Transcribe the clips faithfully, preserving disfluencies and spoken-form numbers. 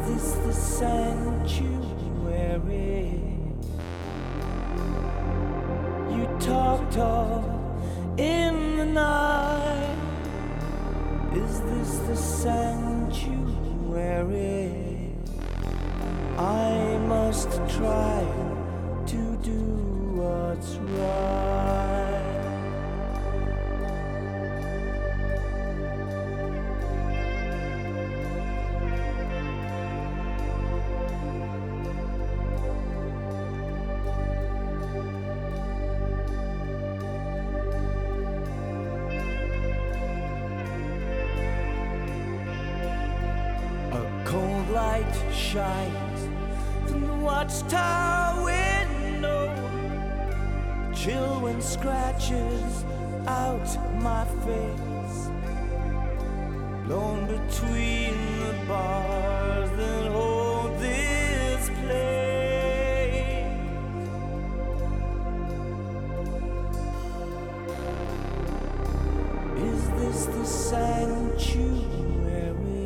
this the sanctuary you talked of in the night? Is this the sanctuary? I must try to do what's right. Cold light shines from the watchtower window. Chill wind scratches out my face, blown between the bars that hold this place. Is this the sanctuary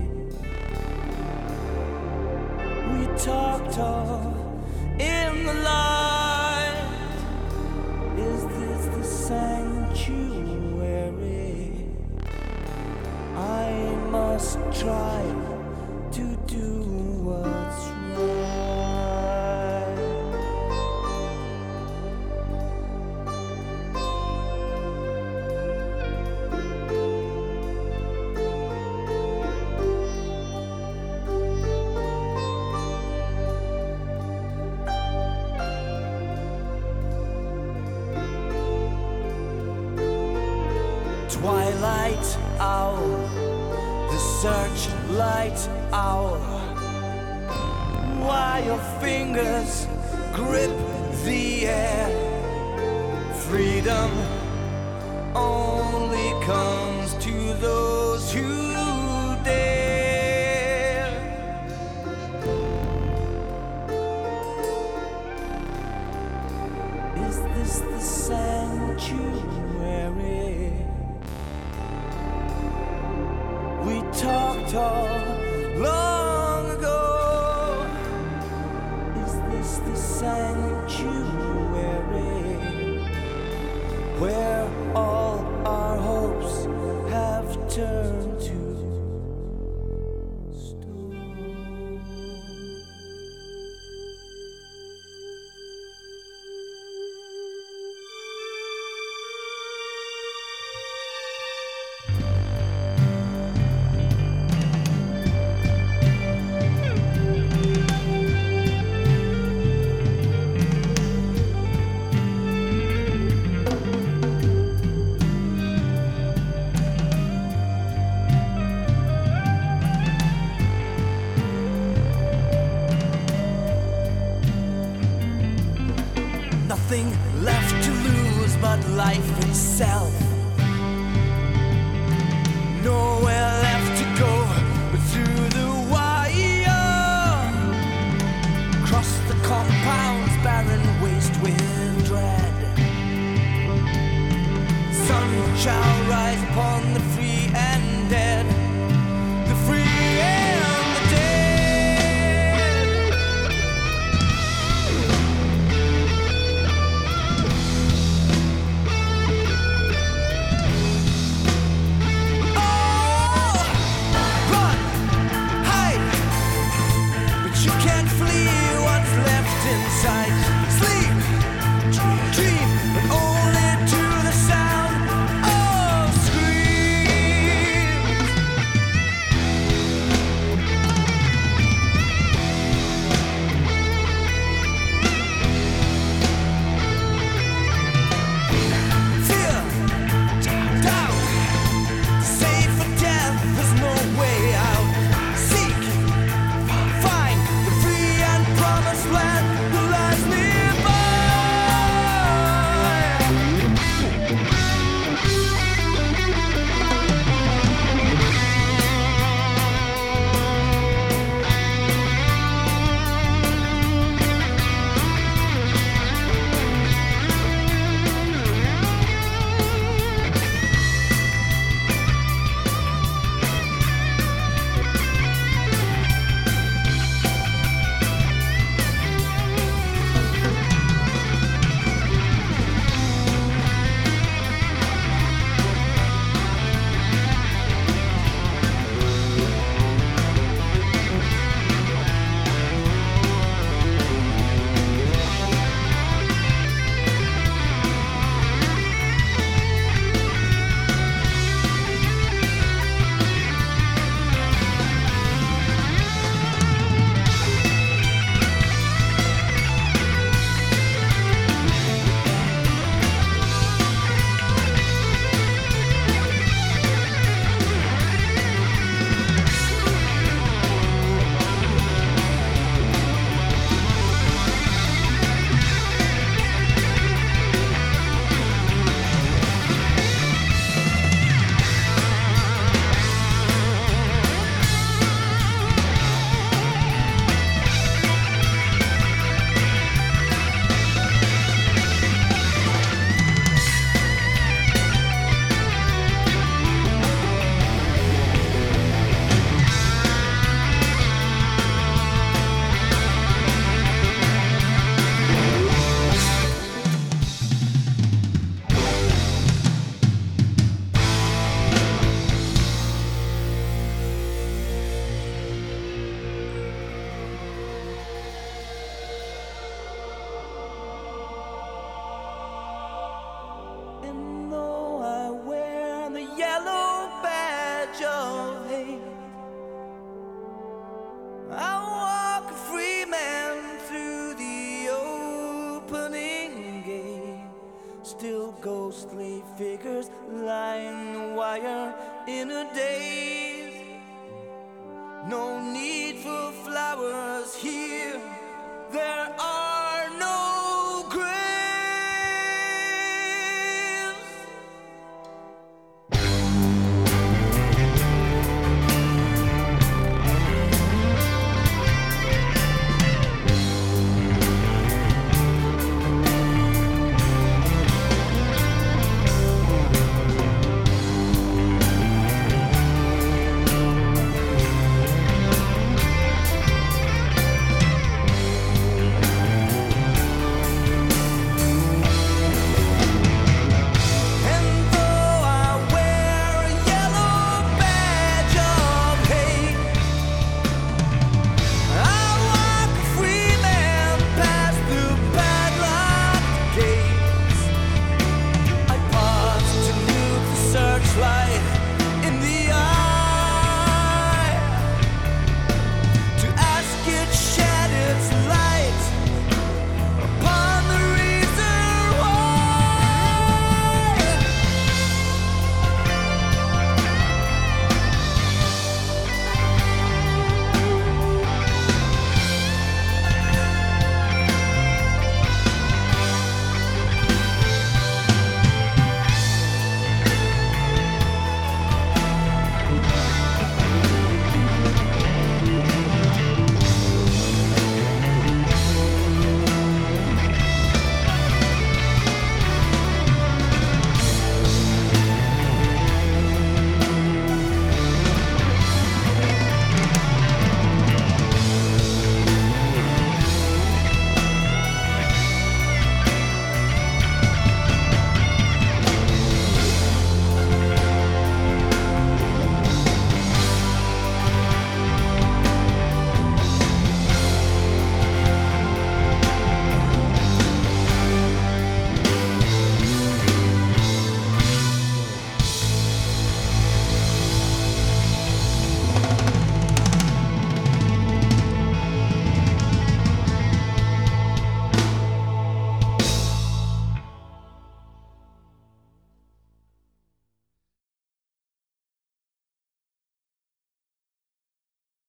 we talked of in the light? Is this the sanctuary? I must try to do what's right. Twilight hour, the searchlight hour. While your fingers grip the air, freedom only comes to those who dare. Is this the sanctuary we talked of long ago? Is this the sanctuary where all our hopes have turned to stone? Nothing left to lose but life itself. Nowhere left to go but through the wire. Cross the compound's barren waste with dread. Sun shall rise upon the free and dead. The free and the dead. Sleep, dream, but only to the sound of scream. ghostly figures line the wire in a daze. No need for flowers here, there are